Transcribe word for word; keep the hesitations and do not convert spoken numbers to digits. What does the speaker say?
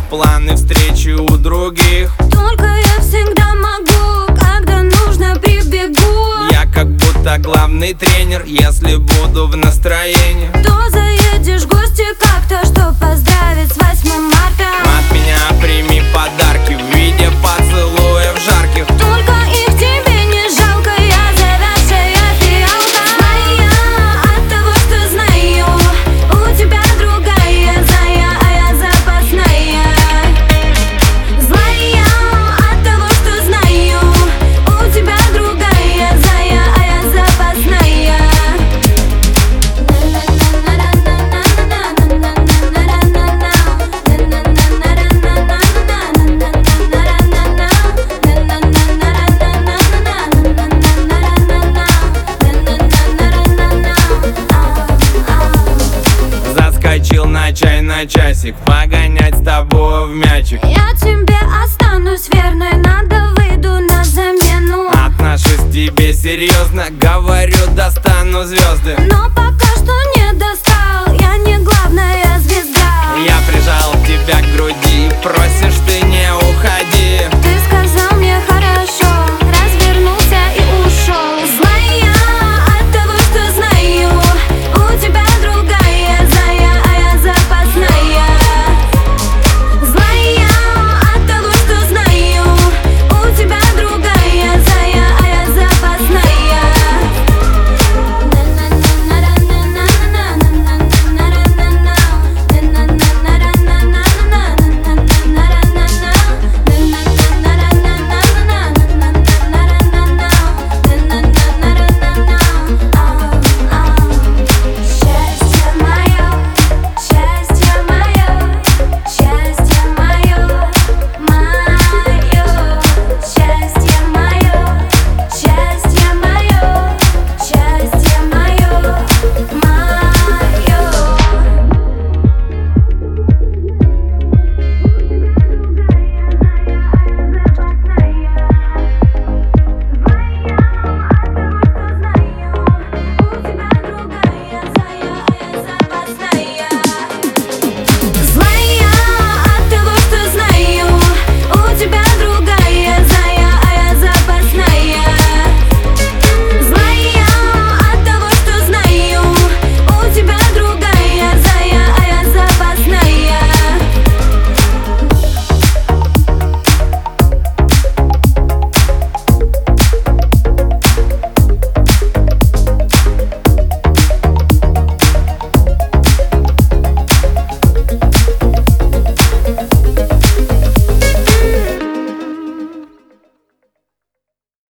планы встречи у других. Только я всегда могу, когда нужно прибегу. Я как будто главный тренер, если буду в настроении. То заедешь в гости как-то, чтоб поздравить с восьмым марта. От меня прими подарки в виде поцелуев жарких. Только их тебе не жалко, я завязшая фиалка. Злая от того, что знаю, у тебя другая зая, а я запасная. Злая от того, что знаю, у тебя другая зая, а я запасная. Заскочил на чай на часик, погонять с тобой в мячик. Я тебе останусь верной, надо выйду на замену. Отношусь к тебе серьезно, говорю, достану звезды. Но пока что не достал, я не главная звезда. Я прижал тебя к груди, просишь ты не уходи.